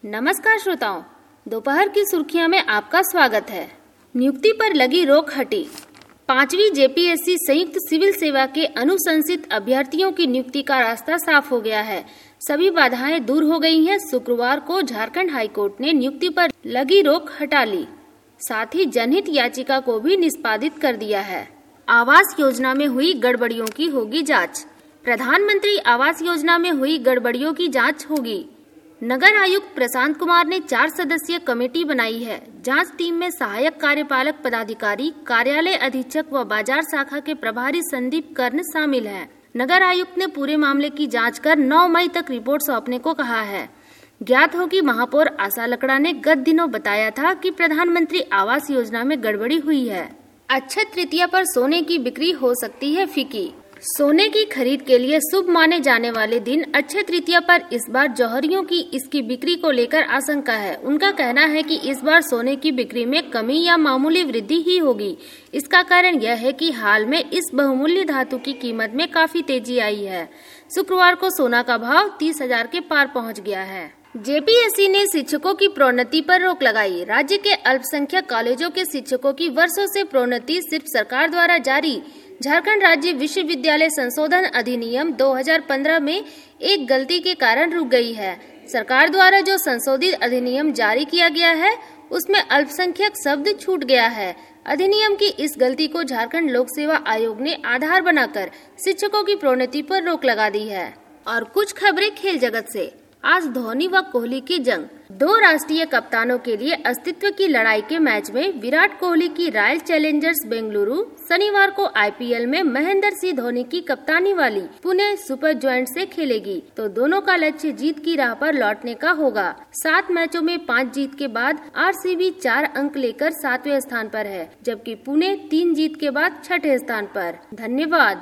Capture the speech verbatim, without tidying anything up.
नमस्कार श्रोताओं, दोपहर की सुर्खियां में आपका स्वागत है। नियुक्ति पर लगी रोक हटी। पांचवी जेपीएससी संयुक्त सिविल सेवा के अनुशंसित अभ्यर्थियों की नियुक्ति का रास्ता साफ हो गया है। सभी बाधाएं दूर हो गई हैं। शुक्रवार को झारखंड हाईकोर्ट ने नियुक्ति पर लगी रोक हटा ली, साथ ही जनहित याचिका को भी निष्पादित कर दिया है। आवास योजना में हुई गड़बड़ियों की होगी जांच। प्रधानमंत्री आवास योजना में हुई गड़बड़ियों की जांच होगी। नगर आयुक्त प्रशांत कुमार ने चार सदस्यीय कमेटी बनाई है। जांच टीम में सहायक कार्यपालक पदाधिकारी, कार्यालय अधीक्षक व बाजार शाखा के प्रभारी संदीप कर्ण शामिल हैं। नगर आयुक्त ने पूरे मामले की जांच कर नौ मई तक रिपोर्ट सौंपने को कहा है। ज्ञात हो कि महापौर आशा लकड़ा ने गत दिनों बताया था कि प्रधानमंत्री आवास योजना में गड़बड़ी हुई है। अक्षय तृतीया पर सोने की बिक्री हो सकती है फीकी। सोने की खरीद के लिए शुभ माने जाने वाले दिन अक्षय तृतीया पर इस बार जौहरियों की इसकी बिक्री को लेकर आशंका है। उनका कहना है कि इस बार सोने की बिक्री में कमी या मामूली वृद्धि ही होगी। इसका कारण यह है कि हाल में इस बहुमूल्य धातु की कीमत में काफी तेजी आई है। शुक्रवार को सोना का भाव तीस हजार के पार पहुँच गया है। जेपीएससी ने शिक्षकों की प्रोन्नति पर रोक लगाई। राज्य के अल्पसंख्यक कॉलेजों के शिक्षकों की वर्षों से प्रोन्नति सिर्फ सरकार द्वारा जारी झारखंड राज्य विश्वविद्यालय संशोधन अधिनियम दो हज़ार पंद्रह में एक गलती के कारण रुक गई है। सरकार द्वारा जो संशोधित अधिनियम जारी किया गया है, उसमें अल्पसंख्यक शब्द छूट गया है। अधिनियम की इस गलती को झारखंड लोक सेवा आयोग ने आधार बनाकर शिक्षकों की प्रोन्नति पर रोक लगा दी है। और कुछ खबरें खेल जगत से। आज धोनी व कोहली की जंग। दो राष्ट्रीय कप्तानों के लिए अस्तित्व की लड़ाई के मैच में विराट कोहली की रॉयल चैलेंजर्स बेंगलुरु शनिवार को आईपीएल में महेंद्र सिंह धोनी की कप्तानी वाली पुणे सुपर जॉयंट से खेलेगी, तो दोनों का लक्ष्य जीत की राह पर लौटने का होगा। सात मैचों में पाँच जीत के बाद आरसीबी चार अंक लेकर सातवें स्थान पर है, जबकि पुणे तीन जीत के बाद छठे स्थान पर। धन्यवाद।